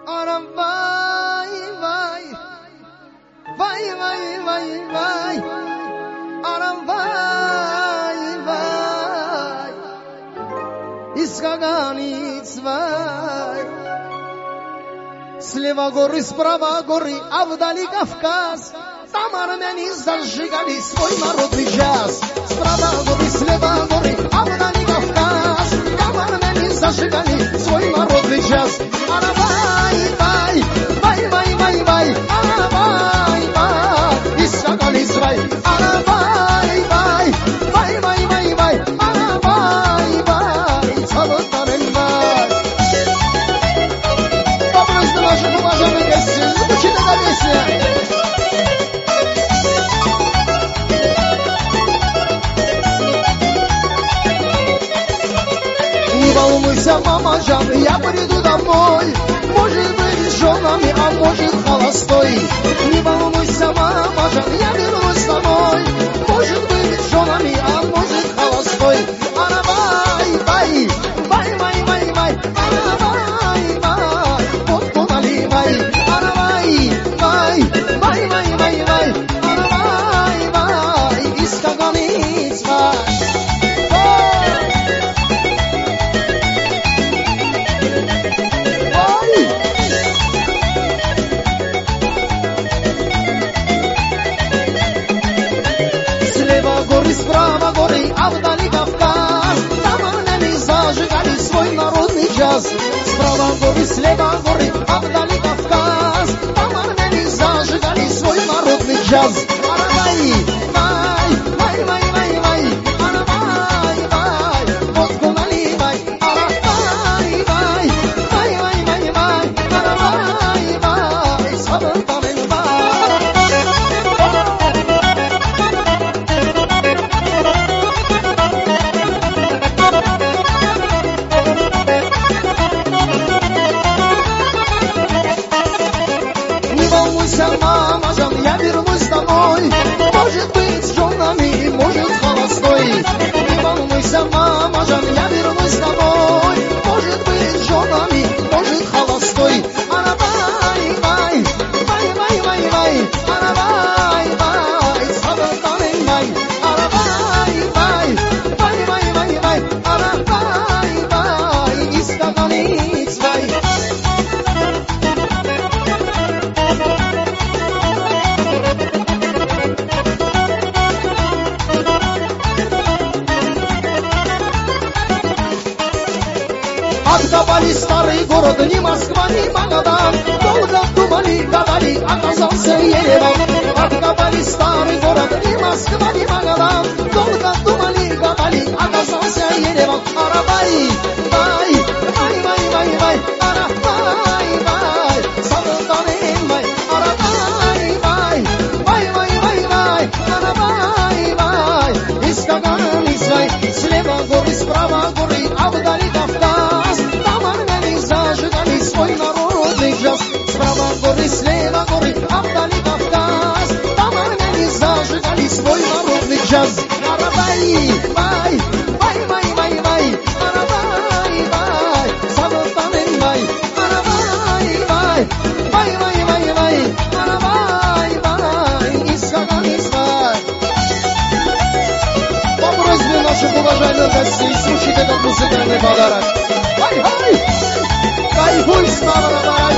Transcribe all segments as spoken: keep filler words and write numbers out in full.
Ара, vai, vai, vai, vai, vai, vai, ара, vai, vai, из Каганиц, vai. Слева горы, справа горы, а вдали Кавказ. Там армяне зажигали свой народный джаз. Справа горы, слева горы, а вдали Кавказ. Там армяне зажигали свой народный джаз. Ара, vai, vai, vai, vai, vai, vai, ара, vai, vai, из Каганиц, vai. Ара, vai, vai, vai, vai, vai, vai, ара, vai, vai, Цалатарен, vai. Вопрос для ваших уважаемых гостей. Звучит эта песня. Не волнуйся, мама Жан, я приду домой. Может быть с женами, а может холостой. Не волнуйся, мама Жан, я вернусь домой. Может быть с женами, а может холостой. Ара, vai, vai, vai, vai, vai, vai, ара, vai, vai, водку наливай. Ара, vai, vai, vai, vai, vai, vai, ара, vai, vai, из Каганиц, vai. Справа горы, а вдали Кавказ. Там армяне зажигали свой народный джаз. Справа горы, слева горы, а вдали Кавказ. Там армяне зажигали свой народный джаз. Ара, vai, vai, vai, vai, vai, vai, ара, vai, vai, водку наливай. Ара, vai, vai, vai, vai, vai, vai, ара, vai, vai, Цалатарен, vai. Мама Жан, я вернусь домой. Может быть с женами, может холостой. Не волнуйся, мама Жан, я вернусь домой. Может быть с женами, может холостой. Ара, vai, vai, vai, vai, vai, vai, ара, vai, vai, Цалатарен, vai. Ара, vai, vai, vai, vai, vai, vai, ара, vai, vai, из Каганиц, vai. Откопали старый город, ни Москва, ни Магадан. Долго думали, гадали, оказался Ереван. Откопали старый город, ни Москва, ни Магадан. Долго думали, гадали, оказался Ереван. Ара, vai, vai, vai, vai, vai, vai, ара, vai, vai, Цалатарен, vai. Ара, vai, vai, vai, vai, vai, vai, ара, vai, vai, из Каганиц, vai. Слева горы, справа горы, а вдали Кавказ. Там армяне зажигали свой народный джаз. Справа горы, слева горы, а вдали Кавказ. Там армяне зажигали свой народный джаз. Ара, vai, vai, vai, vai, vai, vai, ара, vai, vai, Цалатарен, vai. Ара, vai, vai, vai, vai, vai, vai, ара, vai, vai, из Каганиц, vai. По просьбе наших уважаемых гостей слушать этот музыкальный подарок. Ай-ай! Кайфуй, снова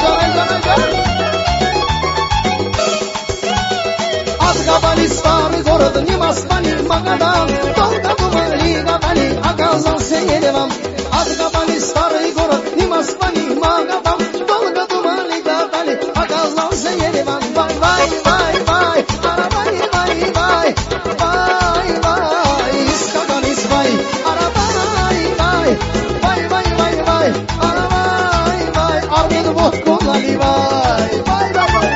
Откопали старый город, ни Москва, ни Магадан. Долго думали, гадали, оказался Ереван. Откопали старый город, ни Москва, ни Магадан. Долго думали, гадали, оказался Ереван. Vai, vai, vai, vai, ара, vai, vai, vai, vai, vai, из Каганиц, vai. Ара, vai, vai, vai, vai, vai, vai, ара, vai, vai, армян водку наливай. Vai, давай.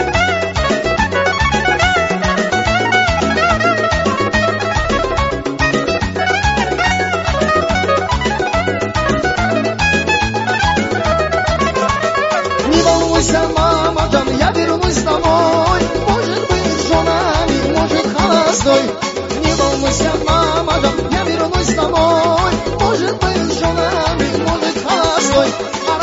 Не волнуйся, мама Жан, я вернусь домой. Может быть с женами, может холостой. Не волнуйся, мама Жан, я вернусь домой. Может быть с женами, может холостой.